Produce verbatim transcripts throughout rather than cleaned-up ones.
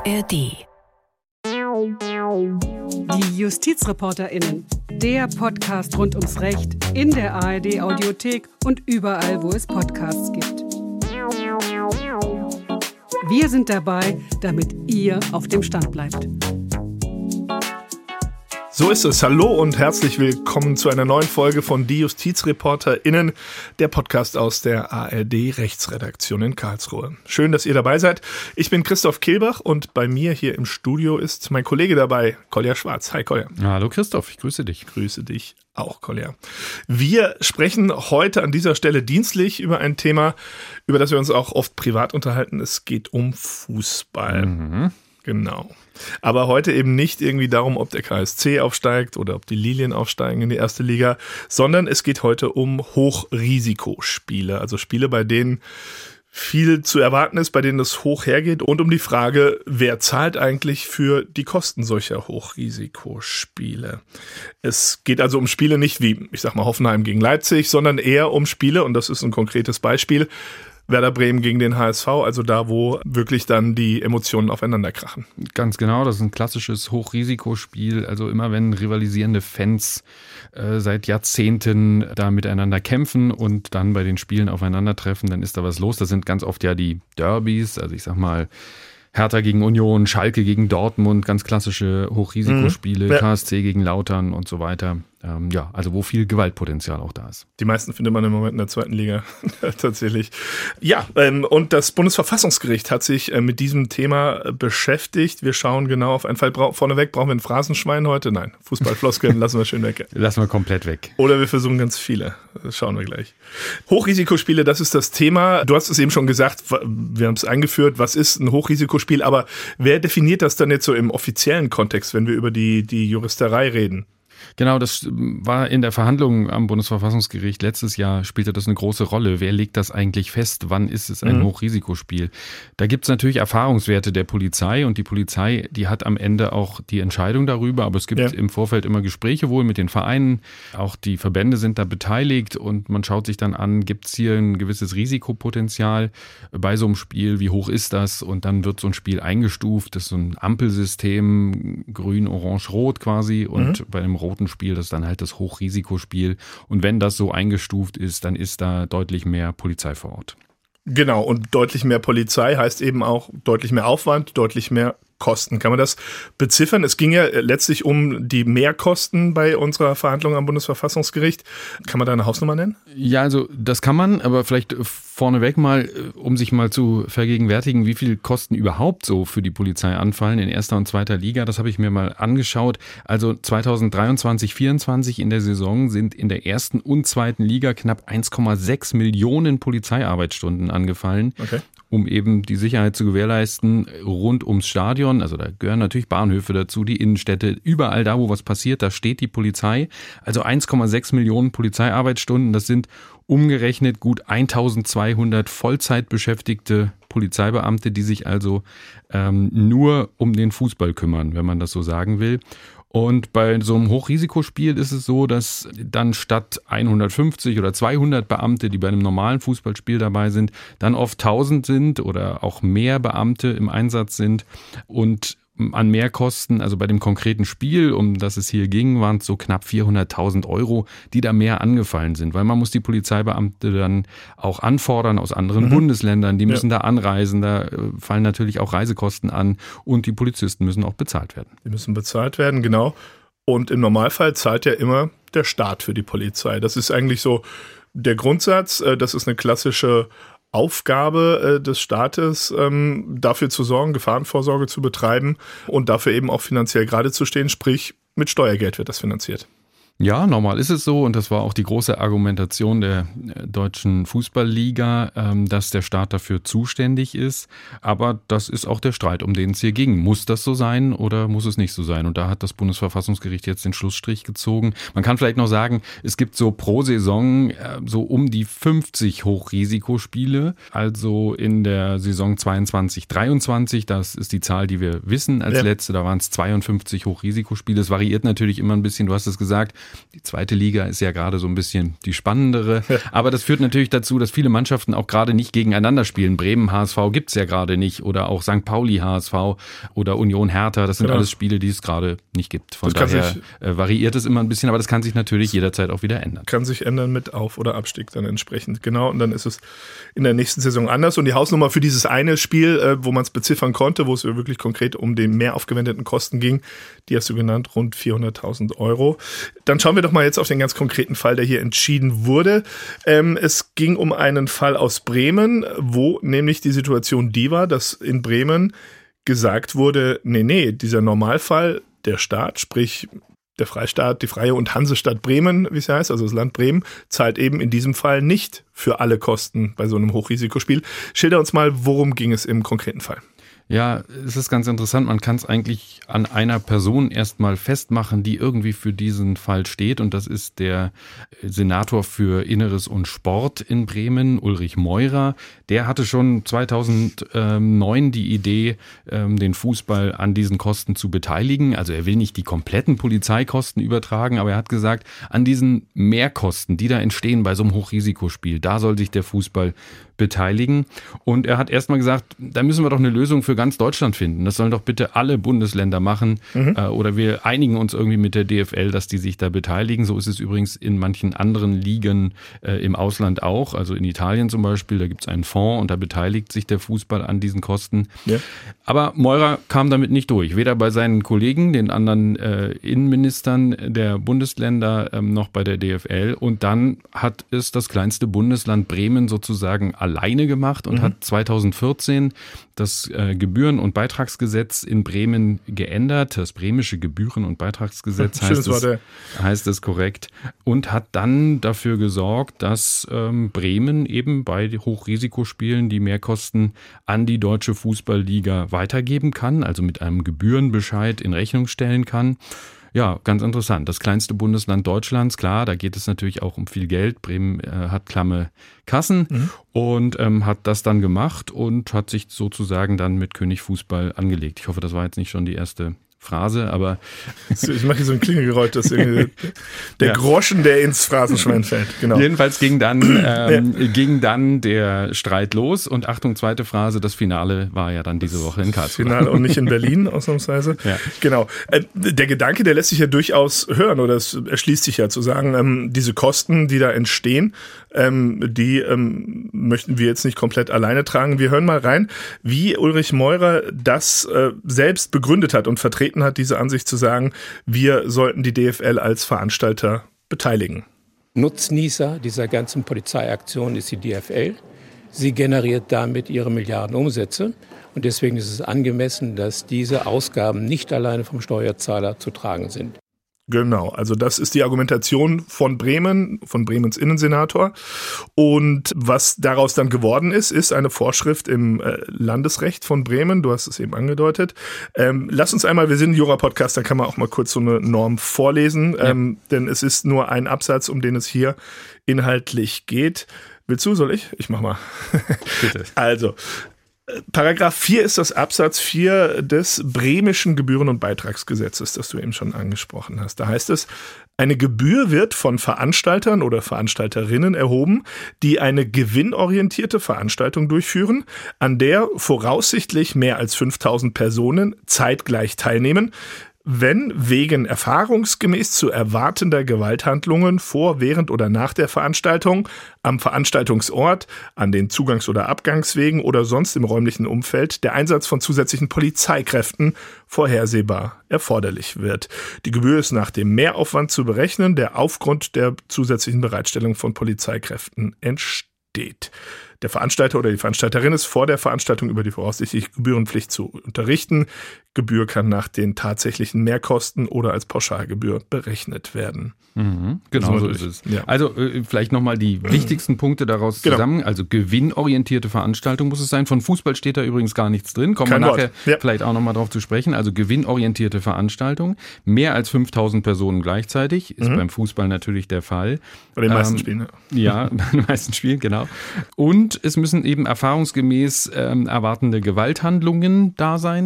R D. Die JustizreporterInnen, der Podcast rund ums Recht in der A R D-Audiothek und überall, wo es Podcasts gibt. Wir sind dabei, damit ihr auf dem Stand bleibt. So ist es. Hallo und herzlich willkommen zu einer neuen Folge von Die JustizreporterInnen, der Podcast aus der A R D-Rechtsredaktion in Karlsruhe. Schön, dass ihr dabei seid. Ich bin Christoph Kehlbach und bei mir hier im Studio ist mein Kollege dabei, Kolja Schwarz. Hi Kolja. Hallo Christoph, ich grüße dich. Grüße dich auch, Kolja. Wir sprechen heute an dieser Stelle dienstlich über ein Thema, über das wir uns auch oft privat unterhalten. Es geht um Fußball. Mhm. Genau. Aber heute eben nicht irgendwie darum, ob der K S C aufsteigt oder ob die Lilien aufsteigen in die erste Liga, sondern es geht heute um Hochrisikospiele, also Spiele, bei denen viel zu erwarten ist, bei denen es hoch hergeht, und um die Frage, wer zahlt eigentlich für die Kosten solcher Hochrisikospiele. Es geht also um Spiele nicht wie, ich sag mal, Hoffenheim gegen Leipzig, sondern eher um Spiele, und das ist ein konkretes Beispiel, Werder Bremen gegen den H S V, also da, wo wirklich dann die Emotionen aufeinander krachen. Ganz genau, das ist ein klassisches Hochrisikospiel. Also immer wenn rivalisierende Fans äh, seit Jahrzehnten da miteinander kämpfen und dann bei den Spielen aufeinandertreffen, dann ist da was los. Das sind ganz oft ja die Derbys, also ich sag mal Hertha gegen Union, Schalke gegen Dortmund, ganz klassische Hochrisikospiele, mhm. ja. K S C gegen Lautern und so weiter. Ähm, ja, also wo viel Gewaltpotenzial auch da ist. Die meisten findet man im Moment in der zweiten Liga tatsächlich. Ja, ähm, und das Bundesverfassungsgericht hat sich äh, mit diesem Thema beschäftigt. Wir schauen genau auf einen Fall. Bra- vorneweg, brauchen wir ein Phrasenschwein heute? Nein, Fußballfloskeln lassen wir schön weg. Lassen wir komplett weg. Oder wir versuchen ganz viele. Das schauen wir gleich. Hochrisikospiele, das ist das Thema. Du hast es eben schon gesagt, wir haben es eingeführt. Was ist ein Hochrisikospiel? Aber wer definiert das dann jetzt so im offiziellen Kontext, wenn wir über die, die Juristerei reden? Genau, das war in der Verhandlung am Bundesverfassungsgericht letztes Jahr, spielte das eine große Rolle. Wer legt das eigentlich fest? Wann ist es ein mhm. Hochrisikospiel? Da gibt es natürlich Erfahrungswerte der Polizei, und die Polizei, die hat am Ende auch die Entscheidung darüber, aber es gibt ja. im Vorfeld immer Gespräche wohl mit den Vereinen, auch die Verbände sind da beteiligt, und man schaut sich dann an, gibt es hier ein gewisses Risikopotenzial bei so einem Spiel, wie hoch ist das? Und dann wird so ein Spiel eingestuft, das ist so ein Ampelsystem, grün, orange, rot quasi, und mhm. bei einem roten Spiel, das ist dann halt das Hochrisikospiel. Und wenn das so eingestuft ist, dann ist da deutlich mehr Polizei vor Ort. Genau, und deutlich mehr Polizei heißt eben auch deutlich mehr Aufwand, deutlich mehr Kosten. Kann man das beziffern? Es ging ja letztlich um die Mehrkosten bei unserer Verhandlung am Bundesverfassungsgericht. Kann man da eine Hausnummer nennen? Ja, also das kann man, aber vielleicht vorneweg mal, um sich mal zu vergegenwärtigen, wie viel Kosten überhaupt so für die Polizei anfallen in erster und zweiter Liga. Das habe ich mir mal angeschaut. Also zweitausenddreiundzwanzig vierundzwanzig in der Saison sind in der ersten und zweiten Liga knapp eins Komma sechs Millionen Polizeiarbeitsstunden angefallen. Okay. Um eben die Sicherheit zu gewährleisten rund ums Stadion. Also da gehören natürlich Bahnhöfe dazu, die Innenstädte. Überall da, wo was passiert, da steht die Polizei. Also eins Komma sechs Millionen Polizeiarbeitsstunden, das sind umgerechnet gut eintausendzweihundert Vollzeitbeschäftigte Polizeibeamte, die sich also ähm, nur um den Fußball kümmern, wenn man das so sagen will. Und bei so einem Hochrisikospiel ist es so, dass dann statt hundertfünfzig oder zweihundert Beamte, die bei einem normalen Fußballspiel dabei sind, dann oft tausend sind oder auch mehr Beamte im Einsatz sind. Und an Mehrkosten, also bei dem konkreten Spiel, um das es hier ging, waren es so knapp vierhunderttausend Euro, die da mehr angefallen sind. Weil man muss die Polizeibeamte dann auch anfordern aus anderen mhm. Bundesländern. Die müssen ja. da anreisen, da fallen natürlich auch Reisekosten an, und die Polizisten müssen auch bezahlt werden. Die müssen bezahlt werden, genau. Und im Normalfall zahlt ja immer der Staat für die Polizei. Das ist eigentlich so der Grundsatz. Das ist eine klassische Aufgabe äh, des Staates, ähm, dafür zu sorgen, Gefahrenvorsorge zu betreiben und dafür eben auch finanziell gerade zu stehen, sprich mit Steuergeld wird das finanziert. Ja, normal ist es so, und das war auch die große Argumentation der deutschen Fußballliga, dass der Staat dafür zuständig ist. Aber das ist auch der Streit, um den es hier ging. Muss das so sein oder muss es nicht so sein? Und da hat das Bundesverfassungsgericht jetzt den Schlussstrich gezogen. Man kann vielleicht noch sagen, es gibt so pro Saison so um die fünfzig Hochrisikospiele. Also in der Saison zweiundzwanzig dreiundzwanzig, das ist die Zahl, die wir wissen als ja. letzte, da waren es zweiundfünfzig Hochrisikospiele. Es variiert natürlich immer ein bisschen, du hast es gesagt, Die zweite Liga ist ja gerade so ein bisschen die spannendere. Ja. Aber das führt natürlich dazu, dass viele Mannschaften auch gerade nicht gegeneinander spielen. Bremen H S V gibt's ja gerade nicht oder auch Sankt Pauli H S V oder Union Hertha. Das sind genau. alles Spiele, die es gerade nicht gibt. Von das daher sich, äh, variiert es immer ein bisschen, aber das kann sich natürlich jederzeit auch wieder ändern. Kann sich ändern mit Auf- oder Abstieg dann entsprechend. Genau, und dann ist es in der nächsten Saison anders. Und die Hausnummer für dieses eine Spiel, äh, wo man es beziffern konnte, wo es wirklich konkret um den mehr aufgewendeten Kosten ging, die hast du genannt, rund vierhunderttausend Euro. Dann schauen wir doch mal jetzt auf den ganz konkreten Fall, der hier entschieden wurde. Ähm, es ging um einen Fall aus Bremen, wo nämlich die Situation die war, dass in Bremen gesagt wurde, nee, nee, dieser Normalfall, der Staat, sprich der Freistaat, die Freie und Hansestadt Bremen, wie es heißt, also das Land Bremen, zahlt eben in diesem Fall nicht für alle Kosten bei so einem Hochrisikospiel. Schilder uns mal, worum ging es im konkreten Fall? Ja, es ist ganz interessant. Man kann es eigentlich an einer Person erstmal festmachen, die irgendwie für diesen Fall steht. Und das ist der Senator für Inneres und Sport in Bremen, Ulrich Meurer. Der hatte schon zweitausendneun die Idee, den Fußball an diesen Kosten zu beteiligen. Also er will nicht die kompletten Polizeikosten übertragen, aber er hat gesagt, an diesen Mehrkosten, die da entstehen bei so einem Hochrisikospiel, da soll sich der Fußball beteiligen. Und er hat erstmal gesagt, da müssen wir doch eine Lösung für ganz Deutschland finden. Das sollen doch bitte alle Bundesländer machen. Mhm. Äh, oder wir einigen uns irgendwie mit der D F L, dass die sich da beteiligen. So ist es übrigens in manchen anderen Ligen äh, im Ausland auch. Also in Italien zum Beispiel, da gibt es einen Fonds und da beteiligt sich der Fußball an diesen Kosten. Ja. Aber Meurer kam damit nicht durch. Weder bei seinen Kollegen, den anderen äh, Innenministern der Bundesländer, ähm, noch bei der D F L. Und dann hat es das kleinste Bundesland Bremen sozusagen alleine gemacht und mhm. hat zweitausendvierzehn das äh, Gebühren- und Beitragsgesetz in Bremen geändert. Das bremische Gebühren- und Beitragsgesetz heißt es, heißt es korrekt. Und hat dann dafür gesorgt, dass ähm, Bremen eben bei Hochrisikospielen die Mehrkosten an die Deutsche Fußballliga weitergeben kann, also mit einem Gebührenbescheid in Rechnung stellen kann. Ja, ganz interessant. Das kleinste Bundesland Deutschlands, klar, da geht es natürlich auch um viel Geld. Bremen äh, hat klamme Kassen mhm. und ähm, hat das dann gemacht und hat sich sozusagen dann mit König Fußball angelegt. Ich hoffe, das war jetzt nicht schon die erste Phrase, aber ich mache hier so ein Klingelgeräusch, das irgendwie der ja. Groschen, der ins Phrasenschwein fällt. Genau. Jedenfalls ging dann ähm, ja. ging dann der Streit los und Achtung, zweite Phrase, das Finale war ja dann diese Woche in Karlsruhe. Finale und nicht in Berlin, ausnahmsweise. Ja. Genau. Äh, der Gedanke, der lässt sich ja durchaus hören oder es erschließt sich ja zu sagen, ähm, diese Kosten, die da entstehen, ähm, die ähm, möchten wir jetzt nicht komplett alleine tragen. Wir hören mal rein, wie Ulrich Meurer das äh, selbst begründet hat und vertreten hat, diese Ansicht zu sagen, wir sollten die D F L als Veranstalter beteiligen. Nutznießer dieser ganzen Polizeiaktion ist die D F L. Sie generiert damit ihre Milliarden Umsätze. Und deswegen ist es angemessen, dass diese Ausgaben nicht alleine vom Steuerzahler zu tragen sind. Genau, also das ist die Argumentation von Bremen, von Bremens Innensenator. Und was daraus dann geworden ist, ist eine Vorschrift im äh, Landesrecht von Bremen. Du hast es eben angedeutet. Ähm, lass uns einmal, wir sind ein Jura-Podcast, da kann man auch mal kurz so eine Norm vorlesen. Ja. Ähm, denn es ist nur ein Absatz, um den es hier inhaltlich geht. Willst du, soll ich? Ich mach mal. Bitte. Also, Paragraph vier ist das Absatz vier des bremischen Gebühren- und Beitragsgesetzes, das du eben schon angesprochen hast. Da heißt es, eine Gebühr wird von Veranstaltern oder Veranstalterinnen erhoben, die eine gewinnorientierte Veranstaltung durchführen, an der voraussichtlich mehr als fünftausend Personen zeitgleich teilnehmen, wenn wegen erfahrungsgemäß zu erwartender Gewalthandlungen vor, während oder nach der Veranstaltung am Veranstaltungsort, an den Zugangs- oder Abgangswegen oder sonst im räumlichen Umfeld der Einsatz von zusätzlichen Polizeikräften vorhersehbar erforderlich wird. Die Gebühr ist nach dem Mehraufwand zu berechnen, der aufgrund der zusätzlichen Bereitstellung von Polizeikräften entsteht. Der Veranstalter oder die Veranstalterin ist vor der Veranstaltung über die voraussichtliche Gebührenpflicht zu unterrichten. Gebühr kann nach den tatsächlichen Mehrkosten oder als Pauschalgebühr berechnet werden. Mhm, genau so ist es. Ja. Also äh, vielleicht nochmal die wichtigsten Punkte daraus genau. zusammen. Also gewinnorientierte Veranstaltung muss es sein. Von Fußball steht da übrigens gar nichts drin. Kommen Kein wir nachher ja. vielleicht auch nochmal drauf zu sprechen. Also gewinnorientierte Veranstaltung. Mehr als fünftausend Personen gleichzeitig. Ist mhm. beim Fußball natürlich der Fall. Bei den meisten ähm, Spielen. Ja, bei den meisten Spielen, genau. Und es müssen eben erfahrungsgemäß ähm, erwartende Gewalthandlungen da sein.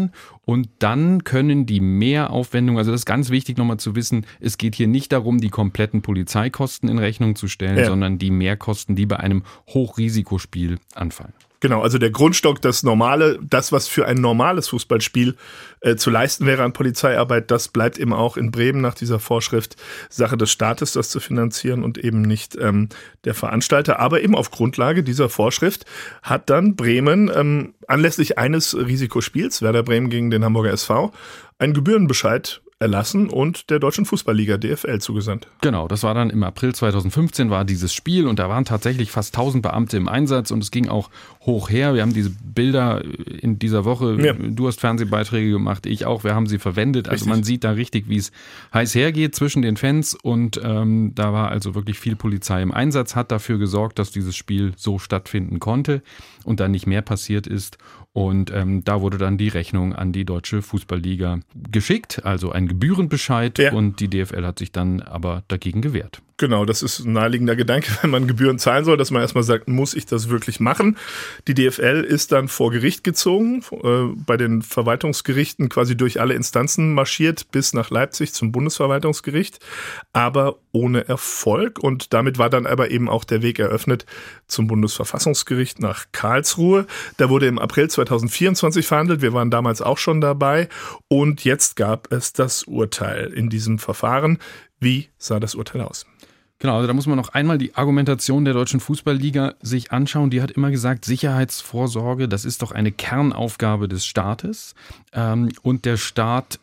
Und dann können die Mehraufwendungen, also das ist ganz wichtig nochmal zu wissen, es geht hier nicht darum, die kompletten Polizeikosten in Rechnung zu stellen, ja. sondern die Mehrkosten, die bei einem Hochrisikospiel anfallen. Genau, also der Grundstock, das normale, das, was für ein normales Fußballspiel äh, zu leisten wäre an Polizeiarbeit, das bleibt eben auch in Bremen nach dieser Vorschrift Sache des Staates, das zu finanzieren und eben nicht ähm, der Veranstalter. Aber eben auf Grundlage dieser Vorschrift hat dann Bremen ähm, anlässlich eines Risikospiels, Werder Bremen gegen den Hamburger S V, einen Gebührenbescheid erlassen und der Deutschen Fußballliga D F L zugesandt. Genau, das war dann im April zweitausendfünfzehn war dieses Spiel und da waren tatsächlich fast tausend Beamte im Einsatz und es ging auch hoch her. Wir haben diese Bilder in dieser Woche, ja. du hast Fernsehbeiträge gemacht, ich auch, wir haben sie verwendet. Also richtig. Man sieht da richtig, wie es heiß hergeht zwischen den Fans und ähm, da war also wirklich viel Polizei im Einsatz, hat dafür gesorgt, dass dieses Spiel so stattfinden konnte und dann nicht mehr passiert ist. Und ähm, da wurde dann die Rechnung an die Deutsche Fußballliga geschickt, also ein Gebührenbescheid ja. und die D F L hat sich dann aber dagegen gewehrt. Genau, das ist ein naheliegender Gedanke, wenn man Gebühren zahlen soll, dass man erstmal sagt, muss ich das wirklich machen? Die D F L ist dann vor Gericht gezogen, äh, bei den Verwaltungsgerichten quasi durch alle Instanzen marschiert bis nach Leipzig zum Bundesverwaltungsgericht, aber ohne Erfolg. Und damit war dann aber eben auch der Weg eröffnet zum Bundesverfassungsgericht nach Karlsruhe. Da wurde im April zweitausendvierundzwanzig verhandelt, wir waren damals auch schon dabei und jetzt gab es das Urteil in diesem Verfahren. Wie sah das Urteil aus? Genau, also da muss man noch einmal die Argumentation der Deutschen Fußballliga sich anschauen. Die hat immer gesagt, Sicherheitsvorsorge, das ist doch eine Kernaufgabe des Staates. Und der Staat,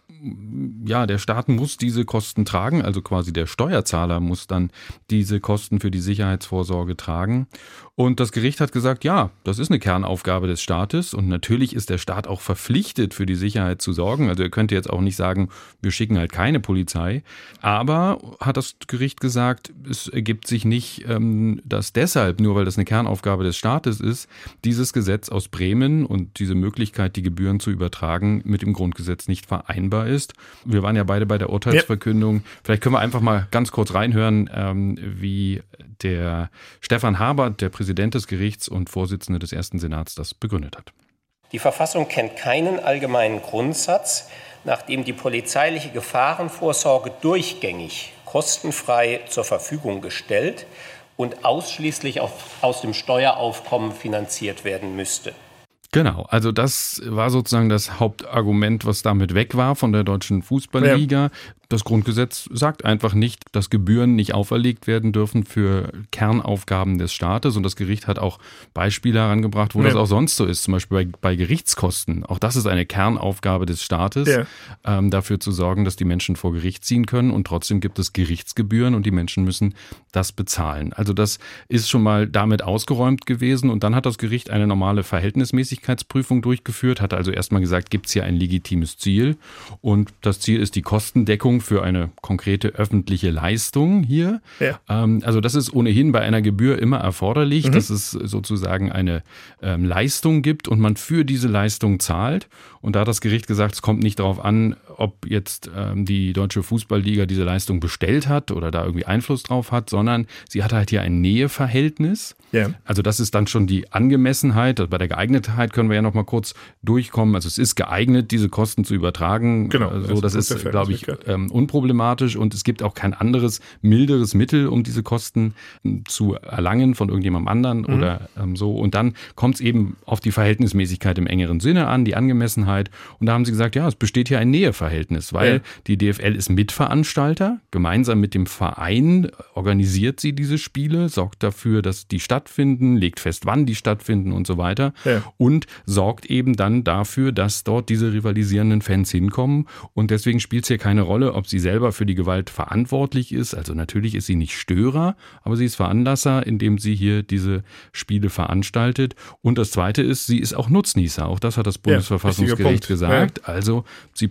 ja, der Staat muss diese Kosten tragen, also quasi der Steuerzahler muss dann diese Kosten für die Sicherheitsvorsorge tragen. Und das Gericht hat gesagt, ja, das ist eine Kernaufgabe des Staates und natürlich ist der Staat auch verpflichtet, für die Sicherheit zu sorgen. Also er könnte jetzt auch nicht sagen, wir schicken halt keine Polizei. Aber hat das Gericht gesagt, es ergibt sich nicht, dass deshalb, nur weil das eine Kernaufgabe des Staates ist, dieses Gesetz aus Bremen und diese Möglichkeit, die Gebühren zu übertragen, mit dem Grundgesetz nicht vereinbar ist. Wir waren ja beide bei der Urteilsverkündung. Ja. Vielleicht können wir einfach mal ganz kurz reinhören, wie der Stefan Habert, der Präsident des Gerichts und Vorsitzende des ersten Senats, das begründet hat. Die Verfassung kennt keinen allgemeinen Grundsatz, nach dem die polizeiliche Gefahrenvorsorge durchgängig kostenfrei zur Verfügung gestellt und ausschließlich auf, aus dem Steueraufkommen finanziert werden müsste. Genau, also das war sozusagen das Hauptargument, was damit weg war von der Deutschen Fußballliga. Ja. Das Grundgesetz sagt einfach nicht, dass Gebühren nicht auferlegt werden dürfen für Kernaufgaben des Staates. Und das Gericht hat auch Beispiele herangebracht, wo ja. das auch sonst so ist. Zum Beispiel bei, bei Gerichtskosten. Auch das ist eine Kernaufgabe des Staates, ja. ähm, dafür zu sorgen, dass die Menschen vor Gericht ziehen können. Und trotzdem gibt es Gerichtsgebühren und die Menschen müssen das bezahlen. Also das ist schon mal damit ausgeräumt gewesen. Und dann hat das Gericht eine normale Verhältnismäßigkeitsprüfung durchgeführt, hat also erstmal gesagt, gibt es hier ein legitimes Ziel? Und das Ziel ist die Kostendeckung für eine konkrete öffentliche Leistung hier. Ja. Ähm, also das ist ohnehin bei einer Gebühr immer erforderlich, mhm. dass es sozusagen eine ähm, Leistung gibt und man für diese Leistung zahlt. Und da hat das Gericht gesagt, es kommt nicht darauf an, ob jetzt ähm, die Deutsche Fußballliga diese Leistung bestellt hat oder da irgendwie Einfluss drauf hat, sondern sie hat halt hier ein Näheverhältnis. Ja. Also das ist dann schon die Angemessenheit. Bei der Geeignetheit können wir ja noch mal kurz durchkommen. Also es ist geeignet, diese Kosten zu übertragen. Genau. Also das ist, ist glaube ich, ähm, unproblematisch und es gibt auch kein anderes, milderes Mittel, um diese Kosten zu erlangen von irgendjemandem anderen mhm. oder ähm, so. Und dann kommt es eben auf die Verhältnismäßigkeit im engeren Sinne an, die Angemessenheit. Und da haben sie gesagt, ja, es besteht hier ein Näheverhältnis, weil ja. die D F L ist Mitveranstalter. Gemeinsam mit dem Verein organisiert sie diese Spiele, sorgt dafür, dass die stattfinden, legt fest, wann die stattfinden und so weiter. Ja. Und sorgt eben dann dafür, dass dort diese rivalisierenden Fans hinkommen. Und deswegen spielt es hier keine Rolle, ob sie selber für die Gewalt verantwortlich ist. Also natürlich ist sie nicht Störer, aber sie ist Veranlasser, indem sie hier diese Spiele veranstaltet. Und das Zweite ist, sie ist auch Nutznießer. Auch das hat das Bundesverfassungsgericht ja, gesagt. Ja. Also sie profitiert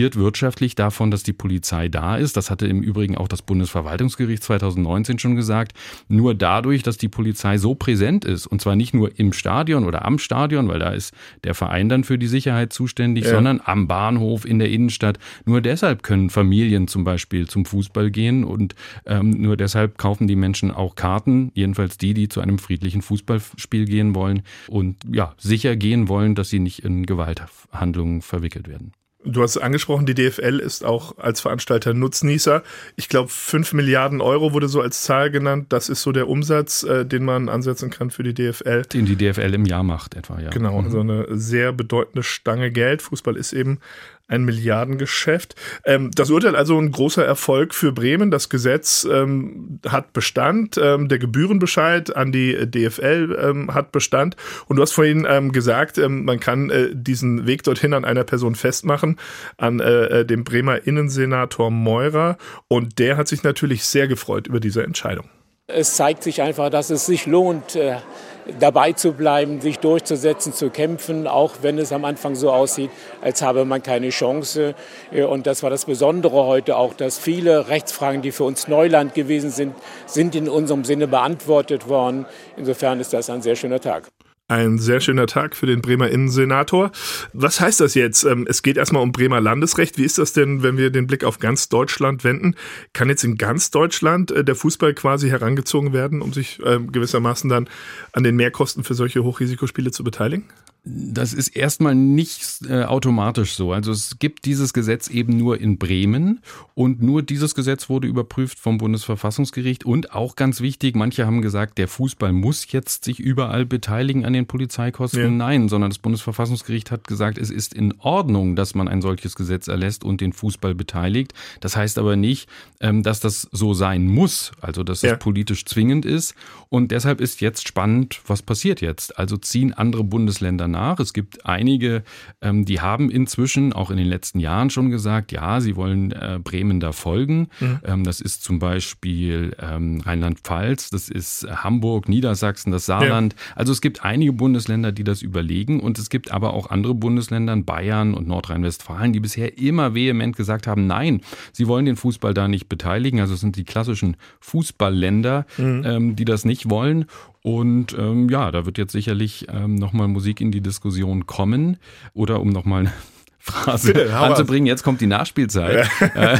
profitiert wirtschaftlich davon, dass die Polizei da ist. Das hatte im Übrigen auch das Bundesverwaltungsgericht zweitausendneunzehn schon gesagt. Nur dadurch, dass die Polizei so präsent ist, und zwar nicht nur im Stadion oder am Stadion, weil da ist der Verein dann für die Sicherheit zuständig, ja. sondern am Bahnhof, in der Innenstadt. Nur deshalb können Familien zum Beispiel zum Fußball gehen und ähm, nur deshalb kaufen die Menschen auch Karten, jedenfalls die, die zu einem friedlichen Fußballspiel gehen wollen und ja, sicher gehen wollen, dass sie nicht in Gewalthandlungen verwickelt werden. Du hast angesprochen, die D F L ist auch als Veranstalter Nutznießer. Ich glaube, fünf Milliarden Euro wurde so als Zahl genannt. Das ist so der Umsatz, äh, den man ansetzen kann für die D F L. Den die D F L im Jahr macht etwa, ja. Genau, mhm. also eine sehr bedeutende Stange Geld. Fußball ist eben ein Milliardengeschäft. Ähm, das Urteil also ein großer Erfolg für Bremen. Das Gesetz ähm, hat Bestand. Ähm, der Gebührenbescheid an die D F L ähm, hat Bestand. Und du hast vorhin ähm, gesagt, ähm, man kann äh, diesen Weg dorthin an einer Person festmachen, an äh, dem Bremer Innensenator Meurer. Und der hat sich natürlich sehr gefreut über diese Entscheidung. Es zeigt sich einfach, dass es sich lohnt, äh dabei zu bleiben, sich durchzusetzen, zu kämpfen, auch wenn es am Anfang so aussieht, als habe man keine Chance. Und das war das Besondere heute auch, dass viele Rechtsfragen, die für uns Neuland gewesen sind, sind in unserem Sinne beantwortet worden. Insofern ist das ein sehr schöner Tag. Ein sehr schöner Tag für den Bremer Innensenator. Was heißt das jetzt? Es geht erstmal um Bremer Landesrecht. Wie ist das denn, wenn wir den Blick auf ganz Deutschland wenden? Kann jetzt in ganz Deutschland der Fußball quasi herangezogen werden, um sich gewissermaßen dann an den Mehrkosten für solche Hochrisikospiele zu beteiligen? Das ist erstmal nicht äh, automatisch so. Also es gibt dieses Gesetz eben nur in Bremen und nur dieses Gesetz wurde überprüft vom Bundesverfassungsgericht und auch ganz wichtig, manche haben gesagt, der Fußball muss jetzt sich überall beteiligen an den Polizeikosten. Ja. Nein, sondern das Bundesverfassungsgericht hat gesagt, es ist in Ordnung, dass man ein solches Gesetz erlässt und den Fußball beteiligt. Das heißt aber nicht, ähm, dass das so sein muss, also dass es ja. politisch zwingend ist. Und deshalb ist jetzt spannend, was passiert jetzt? Also ziehen andere Bundesländer nach. Es gibt einige, ähm, die haben inzwischen auch in den letzten Jahren schon gesagt, ja, sie wollen äh, Bremen da folgen. Mhm. Ähm, das ist zum Beispiel ähm, Rheinland-Pfalz, das ist Hamburg, Niedersachsen, das Saarland. Ja. Also es gibt einige Bundesländer, die das überlegen und es gibt aber auch andere Bundesländer, Bayern und Nordrhein-Westfalen, die bisher immer vehement gesagt haben, nein, sie wollen den Fußball da nicht beteiligen. Also es sind die klassischen Fußballländer, mhm. ähm, die das nicht wollen. Und ähm, ja, da wird jetzt sicherlich ähm, nochmal Musik in die Diskussion kommen. Oder um nochmal eine Phrase Bitte, anzubringen, jetzt kommt die Nachspielzeit. Ja.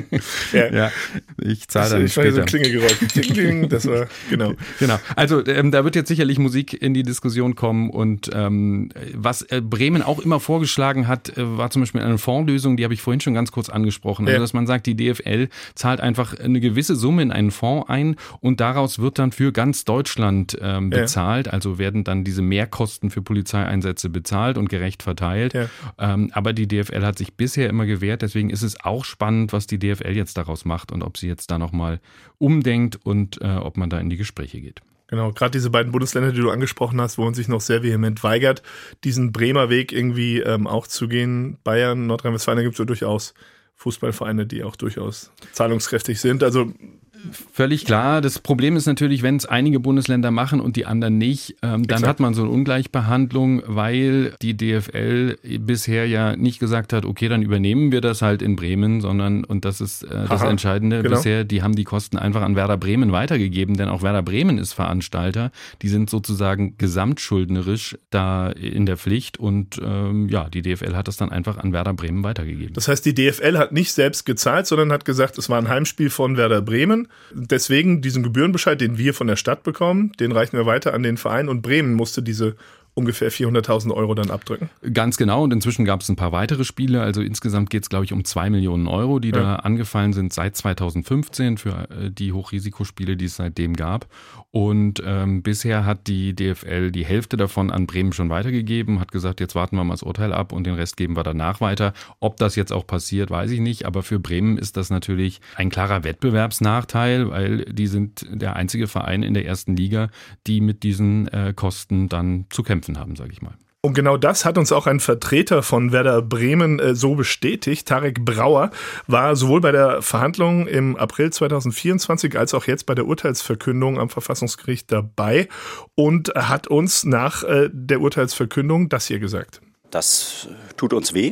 ja. ja, ich zahle dann ich später. Ich so ein Klingelgeräusch. Kling, kling, das war, genau. Genau, also ähm, da wird jetzt sicherlich Musik in die Diskussion kommen und ähm, was äh, Bremen auch immer vorgeschlagen hat, äh, war zum Beispiel eine Fondslösung, die habe ich vorhin schon ganz kurz angesprochen. Also, ja. dass man sagt, die D F L zahlt einfach eine gewisse Summe in einen Fonds ein und daraus wird dann für ganz Deutschland ähm, bezahlt, ja. also werden dann diese Mehrkosten für Polizeieinsätze bezahlt und gerecht verteilt. Ja. Ähm, aber die D F L hat sich bisher immer gewehrt, deswegen ist es auch spannend, was die D F L jetzt daraus macht und ob sie jetzt da nochmal umdenkt und äh, ob man da in die Gespräche geht. Genau, gerade diese beiden Bundesländer, die du angesprochen hast, wo man sich noch sehr vehement weigert, diesen Bremer Weg irgendwie ähm, auch zu gehen. Bayern, Nordrhein-Westfalen, da gibt es ja durchaus Fußballvereine, die auch durchaus zahlungskräftig sind. Also völlig klar. Das Problem ist natürlich, wenn es einige Bundesländer machen und die anderen nicht, ähm, dann Exakt. hat man so eine Ungleichbehandlung, weil die D F L bisher ja nicht gesagt hat, okay, dann übernehmen wir das halt in Bremen, sondern, und das ist äh, das Aha, Entscheidende genau. bisher, die haben die Kosten einfach an Werder Bremen weitergegeben, denn auch Werder Bremen ist Veranstalter. Die sind sozusagen gesamtschuldnerisch da in der Pflicht und ähm, ja, die D F L hat das dann einfach an Werder Bremen weitergegeben. Das heißt, die D F L hat nicht selbst gezahlt, sondern hat gesagt, es war ein Heimspiel von Werder Bremen. Deswegen diesen Gebührenbescheid, den wir von der Stadt bekommen, den reichen wir weiter an den Verein und Bremen musste diese ungefähr vierhunderttausend Euro dann abdrücken. Ganz genau und inzwischen gab es ein paar weitere Spiele, also insgesamt geht es glaube ich um zwei Millionen Euro, die ja. da angefallen sind seit zweitausendfünfzehn für die Hochrisikospiele, die es seitdem gab und ähm, bisher hat die D F L die Hälfte davon an Bremen schon weitergegeben, hat gesagt, jetzt warten wir mal das Urteil ab und den Rest geben wir danach weiter. Ob das jetzt auch passiert, weiß ich nicht, aber für Bremen ist das natürlich ein klarer Wettbewerbsnachteil, weil die sind der einzige Verein in der ersten Liga, die mit diesen äh, Kosten dann zu kämpfen haben, sage ich mal. Und genau das hat uns auch ein Vertreter von Werder Bremen äh, so bestätigt. Tarek Brauer war sowohl bei der Verhandlung im April zweitausendvierundzwanzig als auch jetzt bei der Urteilsverkündung am Verfassungsgericht dabei und hat uns nach äh, der Urteilsverkündung das hier gesagt. Das tut uns weh.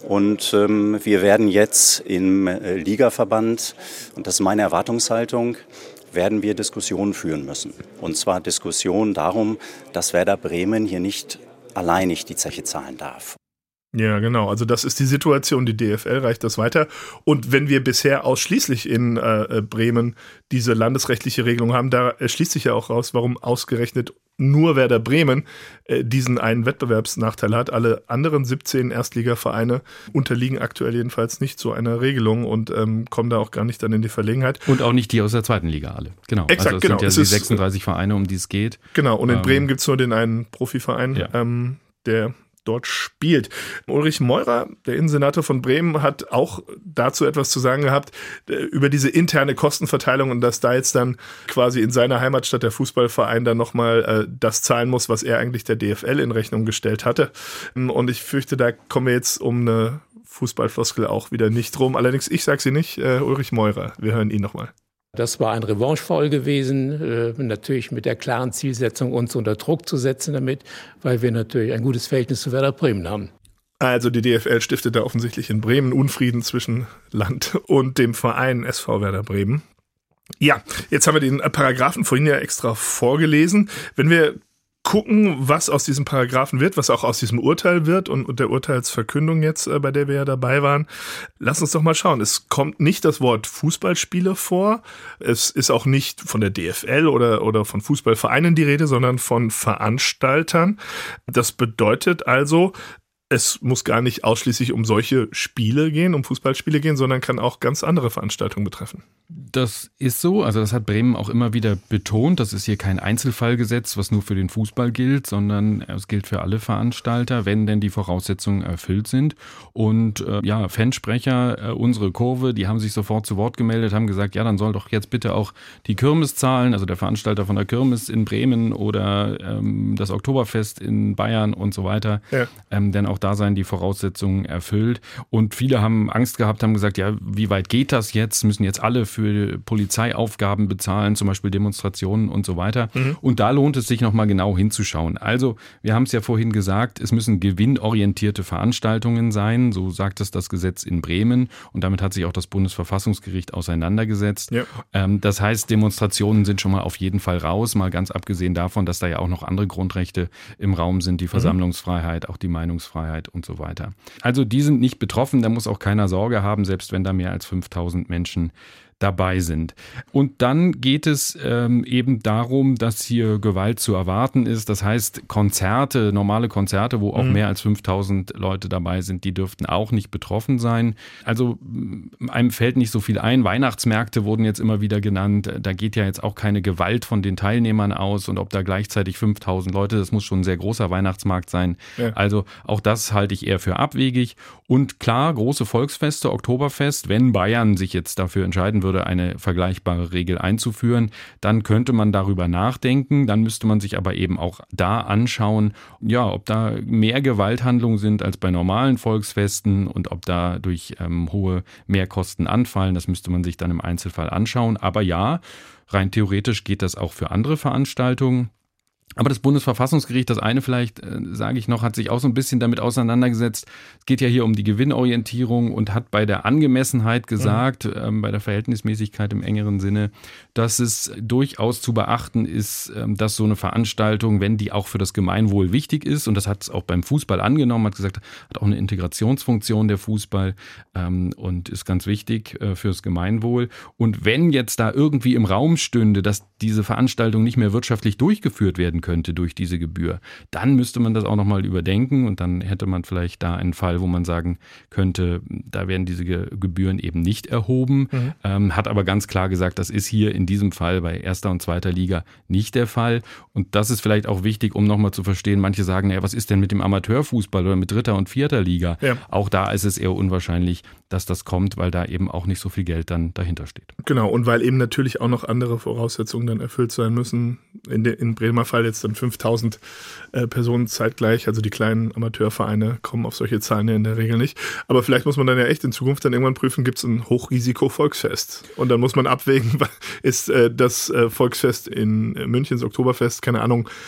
Und ähm, wir werden jetzt im äh, Ligaverband, und das ist meine Erwartungshaltung, werden wir Diskussionen führen müssen. Und zwar Diskussionen darum, dass Werder Bremen hier nicht alleinig die Zeche zahlen darf. Ja, genau. Also das ist die Situation. Die D F L reicht das weiter. Und wenn wir bisher ausschließlich in äh, Bremen diese landesrechtliche Regelung haben, da erschließt sich ja auch raus, warum ausgerechnet nur Werder Bremen äh, diesen einen Wettbewerbsnachteil hat. Alle anderen siebzehn Erstligavereine unterliegen aktuell jedenfalls nicht so einer Regelung und ähm, kommen da auch gar nicht dann in die Verlegenheit. Und auch nicht die aus der zweiten Liga alle. Genau. Exakt, also es genau. sind ja es die ist, sechsunddreißig Vereine, um die es geht. Genau. Und in ähm, Bremen gibt es nur den einen Profiverein, ja. ähm, der dort spielt. Ulrich Meurer, der Innensenator von Bremen, hat auch dazu etwas zu sagen gehabt, über diese interne Kostenverteilung und dass da jetzt dann quasi in seiner Heimatstadt der Fußballverein dann nochmal äh, das zahlen muss, was er eigentlich der D F L in Rechnung gestellt hatte. Und ich fürchte, da kommen wir jetzt um eine Fußballfloskel auch wieder nicht rum. Allerdings, ich sage sie nicht, äh, Ulrich Meurer. Wir hören ihn nochmal. Das war ein Revanche-Foul gewesen, äh, natürlich mit der klaren Zielsetzung, uns unter Druck zu setzen damit, weil wir natürlich ein gutes Verhältnis zu Werder Bremen haben. Also die D F L stiftet da offensichtlich in Bremen Unfrieden zwischen Land und dem Verein S V Werder Bremen. Ja, jetzt haben wir den Paragraphen vorhin ja extra vorgelesen. Wenn wir gucken, was aus diesem Paragraphen wird, was auch aus diesem Urteil wird und, und der Urteilsverkündung jetzt, äh, bei der wir ja dabei waren. Lass uns doch mal schauen. Es kommt nicht das Wort Fußballspiele vor. Es ist auch nicht von der D F L oder, oder von Fußballvereinen die Rede, sondern von Veranstaltern. Das bedeutet also, es muss gar nicht ausschließlich um solche Spiele gehen, um Fußballspiele gehen, sondern kann auch ganz andere Veranstaltungen betreffen. Das ist so, also das hat Bremen auch immer wieder betont. Das ist hier kein Einzelfallgesetz, was nur für den Fußball gilt, sondern es gilt für alle Veranstalter, wenn denn die Voraussetzungen erfüllt sind. Und äh, ja, Fansprecher, äh, unsere Kurve, die haben sich sofort zu Wort gemeldet, haben gesagt, ja, dann soll doch jetzt bitte auch die Kirmes zahlen, also der Veranstalter von der Kirmes in Bremen oder ähm, das Oktoberfest in Bayern und so weiter. Ja. Ähm, denn auch da seien die Voraussetzungen erfüllt. Und viele haben Angst gehabt, haben gesagt, ja, wie weit geht das jetzt? Müssen jetzt alle für Polizeiaufgaben bezahlen, zum Beispiel Demonstrationen und so weiter. Mhm. Und da lohnt es sich nochmal genau hinzuschauen. Also, wir haben es ja vorhin gesagt, es müssen gewinnorientierte Veranstaltungen sein, so sagt es das Gesetz in Bremen. Und damit hat sich auch das Bundesverfassungsgericht auseinandergesetzt. Ja. Ähm, das heißt, Demonstrationen sind schon mal auf jeden Fall raus, mal ganz abgesehen davon, dass da ja auch noch andere Grundrechte im Raum sind, die Versammlungsfreiheit, auch die Meinungsfreiheit und so weiter. Also die sind nicht betroffen, da muss auch keiner Sorge haben, selbst wenn da mehr als fünftausend Menschen dabei sind. Und dann geht es ähm, eben darum, dass hier Gewalt zu erwarten ist. Das heißt, Konzerte, normale Konzerte, wo auch mhm. mehr als fünftausend Leute dabei sind, die dürften auch nicht betroffen sein. Also einem fällt nicht so viel ein. Weihnachtsmärkte wurden jetzt immer wieder genannt. Da geht ja jetzt auch keine Gewalt von den Teilnehmern aus. Und ob da gleichzeitig fünftausend Leute, das muss schon ein sehr großer Weihnachtsmarkt sein. Ja. Also auch das halte ich eher für abwegig. Und klar, große Volksfeste, Oktoberfest, wenn Bayern sich jetzt dafür entscheiden würde, eine vergleichbare Regel einzuführen, dann könnte man darüber nachdenken. Dann müsste man sich aber eben auch da anschauen, ja, ob da mehr Gewalthandlungen sind als bei normalen Volksfesten und ob da durch ähm, hohe Mehrkosten anfallen. Das müsste man sich dann im Einzelfall anschauen. Aber ja, rein theoretisch geht das auch für andere Veranstaltungen. Aber das Bundesverfassungsgericht, das eine vielleicht, äh, sage ich noch, hat sich auch so ein bisschen damit auseinandergesetzt. Es geht ja hier um die Gewinnorientierung und hat bei der Angemessenheit gesagt, mhm. ähm, bei der Verhältnismäßigkeit im engeren Sinne, dass es durchaus zu beachten ist, ähm, dass so eine Veranstaltung, wenn die auch für das Gemeinwohl wichtig ist, und das hat es auch beim Fußball angenommen, hat gesagt, hat auch eine Integrationsfunktion der Fußball ähm, und ist ganz wichtig äh, fürs Gemeinwohl. Und wenn jetzt da irgendwie im Raum stünde, dass diese Veranstaltung nicht mehr wirtschaftlich durchgeführt werden könnte durch diese Gebühr, dann müsste man das auch nochmal überdenken und dann hätte man vielleicht da einen Fall, wo man sagen könnte, da werden diese Gebühren eben nicht erhoben, mhm. ähm, hat aber ganz klar gesagt, das ist hier in diesem Fall bei erster und zweiter Liga nicht der Fall und das ist vielleicht auch wichtig, um nochmal zu verstehen, manche sagen, naja, was ist denn mit dem Amateurfußball oder mit dritter und vierter Liga? Ja. Auch da ist es eher unwahrscheinlich, dass das kommt, weil da eben auch nicht so viel Geld dann dahinter steht. Genau, und weil eben natürlich auch noch andere Voraussetzungen dann erfüllt sein müssen, in der in Bremer Fall jetzt dann fünftausend äh, Personen zeitgleich, also die kleinen Amateurvereine kommen auf solche Zahlen ja in der Regel nicht. Aber vielleicht muss man dann ja echt in Zukunft dann irgendwann prüfen, gibt es ein Hochrisiko-Volksfest? Und dann muss man abwägen, ist äh, das äh, Volksfest in München, das Oktoberfest, keine Ahnung,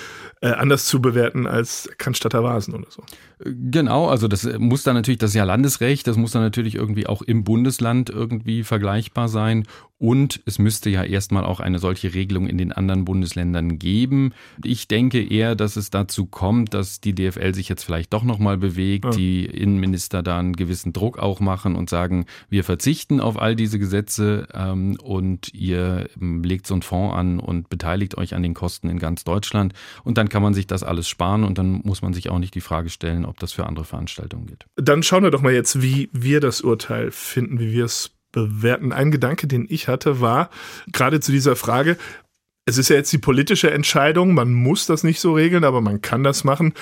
äh, anders zu bewerten als Cannstatter Vasen oder so. Genau, also das muss dann natürlich, das ist ja Landesrecht, das muss dann natürlich irgendwie auch im Bundesland irgendwie vergleichbar sein. Und es müsste ja erstmal auch eine solche Regelung in den anderen Bundesländern geben. Ich denke eher, dass es dazu kommt, dass die D F L sich jetzt vielleicht doch nochmal bewegt, ja. die Innenminister da einen gewissen Druck auch machen und sagen, wir verzichten auf all diese Gesetze ähm, und ihr ähm, legt so einen Fonds an und beteiligt euch an den Kosten in ganz Deutschland. Und dann kann man sich das alles sparen und dann muss man sich auch nicht die Frage stellen, ob das für andere Veranstaltungen geht. Dann schauen wir doch mal jetzt, wie wir das Urteil finden, wie wir es bewerten. Ein Gedanke, den ich hatte, war gerade zu dieser Frage, es ist ja jetzt die politische Entscheidung, man muss das nicht so regeln, aber man kann das machen.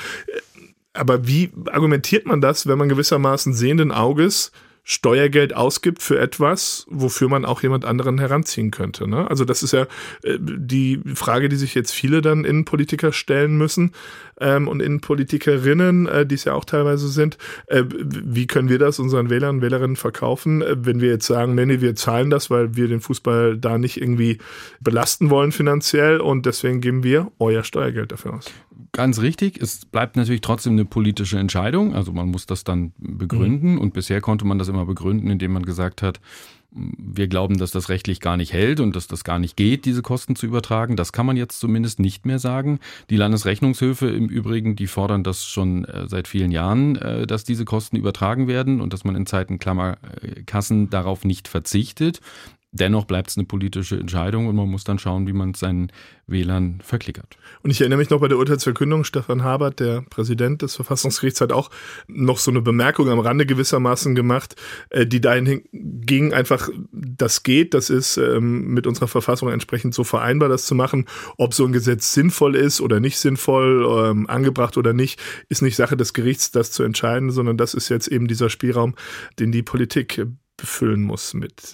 Aber wie argumentiert man das, wenn man gewissermaßen sehenden Auges Steuergeld ausgibt für etwas, wofür man auch jemand anderen heranziehen könnte, ne? Also das ist ja äh, die Frage, die sich jetzt viele dann Innenpolitiker stellen müssen ähm, und Innenpolitikerinnen, äh, die es ja auch teilweise sind. Äh, wie können wir das unseren Wählern und Wählerinnen verkaufen, äh, wenn wir jetzt sagen, nee, nee, wir zahlen das, weil wir den Fußball da nicht irgendwie belasten wollen finanziell und deswegen geben wir euer Steuergeld dafür aus. Ganz richtig, es bleibt natürlich trotzdem eine politische Entscheidung, also man muss das dann begründen mhm. und bisher konnte man das immer begründen, indem man gesagt hat, wir glauben, dass das rechtlich gar nicht hält und dass das gar nicht geht, diese Kosten zu übertragen. Das kann man jetzt zumindest nicht mehr sagen. Die Landesrechnungshöfe im Übrigen, die fordern das schon seit vielen Jahren, dass diese Kosten übertragen werden und dass man in Zeiten Klammerkassen darauf nicht verzichtet. Dennoch bleibt es eine politische Entscheidung und man muss dann schauen, wie man es seinen Wählern verklickert. Und ich erinnere mich noch bei der Urteilsverkündung, Stefan Habert, der Präsident des Verfassungsgerichts, hat auch noch so eine Bemerkung am Rande gewissermaßen gemacht, die dahin ging, einfach, das geht, das ist mit unserer Verfassung entsprechend so vereinbar, das zu machen. Ob so ein Gesetz sinnvoll ist oder nicht sinnvoll, angebracht oder nicht, ist nicht Sache des Gerichts, das zu entscheiden, sondern das ist jetzt eben dieser Spielraum, den die Politik befüllen muss mit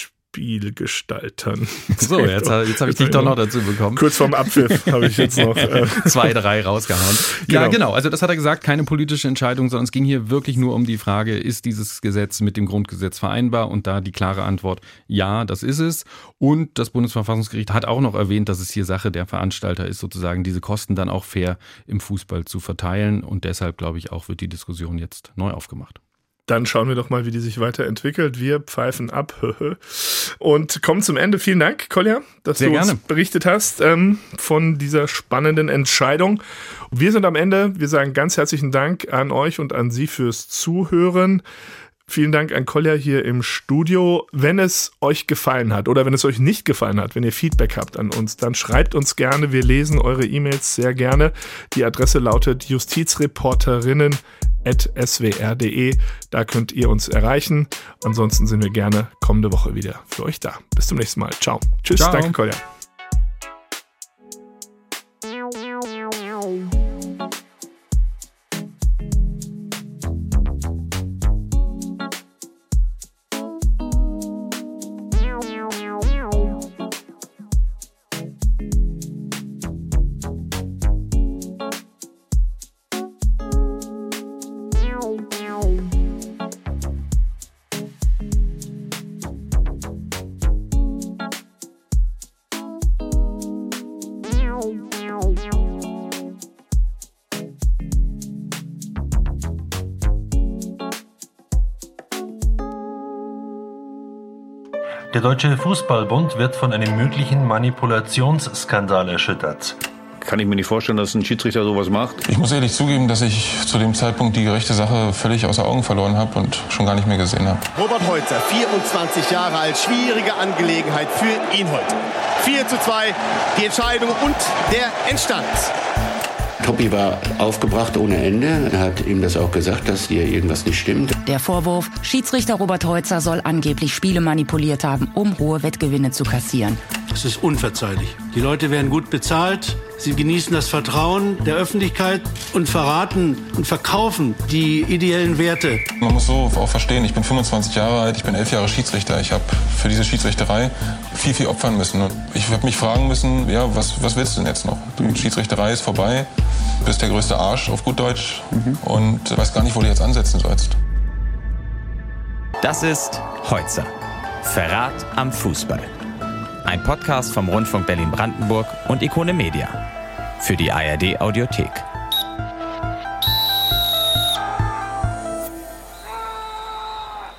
Spielgestaltern. So, jetzt, jetzt habe ich dich doch noch dazu bekommen. Kurz vorm Abpfiff habe ich jetzt noch äh zwei, drei rausgehauen. Genau. Ja, genau. Also das hat er gesagt, keine politische Entscheidung, sondern es ging hier wirklich nur um die Frage, ist dieses Gesetz mit dem Grundgesetz vereinbar? Und da die klare Antwort, ja, das ist es. Und das Bundesverfassungsgericht hat auch noch erwähnt, dass es hier Sache der Veranstalter ist, sozusagen diese Kosten dann auch fair im Fußball zu verteilen. Und deshalb, glaube ich, auch wird die Diskussion jetzt neu aufgemacht. Dann schauen wir doch mal, wie die sich weiterentwickelt. Wir pfeifen ab und kommen zum Ende. Vielen Dank, Kolja, dass Sehr du gerne. uns berichtet hast ähm, von dieser spannenden Entscheidung. Wir sind am Ende. Wir sagen ganz herzlichen Dank an euch und an Sie fürs Zuhören. Vielen Dank an Kolja hier im Studio. Wenn es euch gefallen hat oder wenn es euch nicht gefallen hat, wenn ihr Feedback habt an uns, dann schreibt uns gerne. Wir lesen eure E-Mails sehr gerne. Die Adresse lautet justizreporterinnen at s w r punkt d e. Da könnt ihr uns erreichen. Ansonsten sind wir gerne kommende Woche wieder für euch da. Bis zum nächsten Mal. Ciao. Tschüss. Ciao. Danke, Kolja. Der Deutsche Fußballbund wird von einem möglichen Manipulationsskandal erschüttert. Kann ich mir nicht vorstellen, dass ein Schiedsrichter sowas macht. Ich muss ehrlich zugeben, dass ich zu dem Zeitpunkt die gerechte Sache völlig außer Augen verloren habe und schon gar nicht mehr gesehen habe. Robert Heutzer, vierundzwanzig Jahre alt, schwierige Angelegenheit für ihn heute. vier zu zwei, die Entscheidung und der Endstand. Toppi war aufgebracht ohne Ende. Er hat ihm das auch gesagt, dass hier irgendwas nicht stimmt. Der Vorwurf, Schiedsrichter Robert Heutzer soll angeblich Spiele manipuliert haben, um hohe Wettgewinne zu kassieren. Das ist unverzeihlich. Die Leute werden gut bezahlt, sie genießen das Vertrauen der Öffentlichkeit und verraten und verkaufen die ideellen Werte. Man muss so auch verstehen, ich bin fünfundzwanzig Jahre alt, ich bin elf Jahre Schiedsrichter. Ich habe für diese Schiedsrichterei viel, viel opfern müssen. Und ich habe mich fragen müssen, ja, was, was willst du denn jetzt noch? Die Schiedsrichterei ist vorbei, du bist der größte Arsch auf gut Deutsch mhm. und weiß gar nicht, wo du jetzt ansetzen sollst. Das ist Heutzer. Verrat am Fußball. Ein Podcast vom Rundfunk Berlin-Brandenburg und Ikone Media. für die A R D Audiothek.